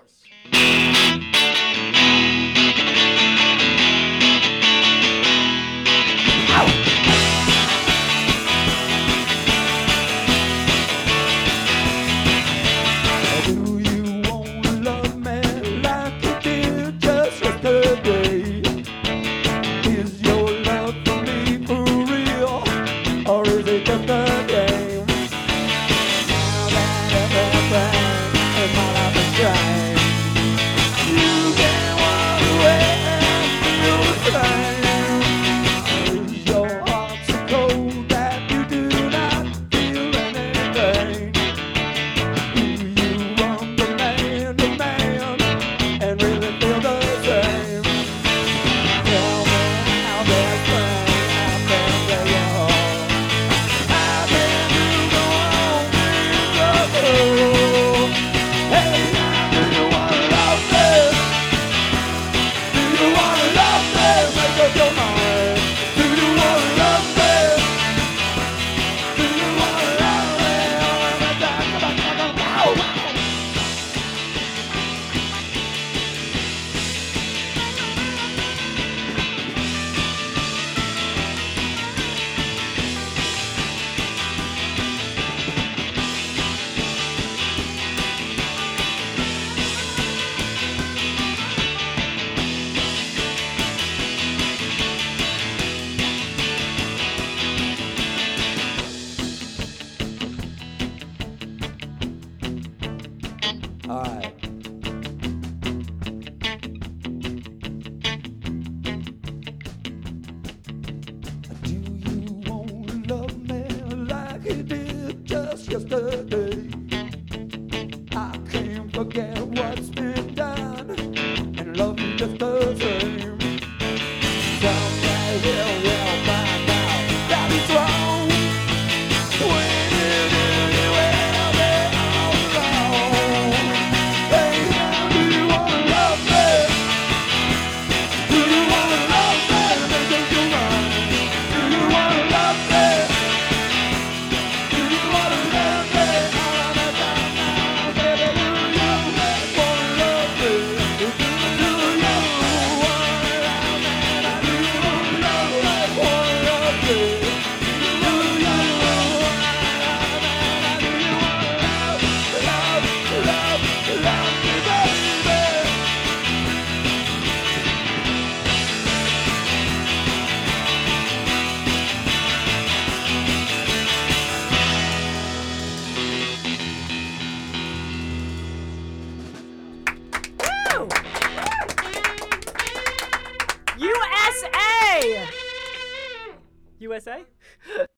Do you wanna love me like you did just yesterday? Is your love for me for real, or is it just a game? Now that everything in my life is changed, you can walk away and feel the same. Is your heart so cold that you do not feel anything? Do you run from man to man and really feel the same? Tell me how this thing happened to you. How can you go on being trouble? Hey, do you wanna love me? Do you wanna love me? Make up your mind. Do you wanna love me? Do you wanna love me? All right. Do you wanna love me like you did just yesterday? I can't forget what's been done and love you just the same. Someday we'll find out that it's wrong. When you do, you will be all alone. Hey, now do you wanna love me? Do you wanna love me? Make up your mind. Do you wanna love me? Do you wanna love me? All the time now, baby, do you wanna love me? Do you wanna love me? Do you wanna love me? Wanna love me? Do you wanna love me, baby? Woo! USA! USA?